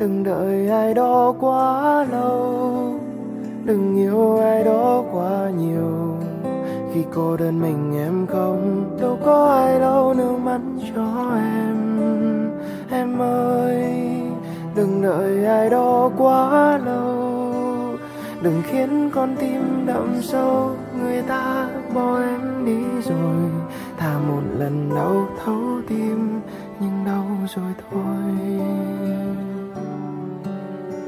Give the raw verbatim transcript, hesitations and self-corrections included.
Đừng đợi ai đó quá lâu, đừng yêu ai đó quá nhiều. Khi cô đơn mình em không, đâu có ai lau nước mắt cho em. Em ơi, đừng đợi ai đó quá lâu, đừng khiến con tim đậm sâu. Người ta bỏ em đi rồi, thà một lần đau thấu tim, nhưng đau rồi thôi.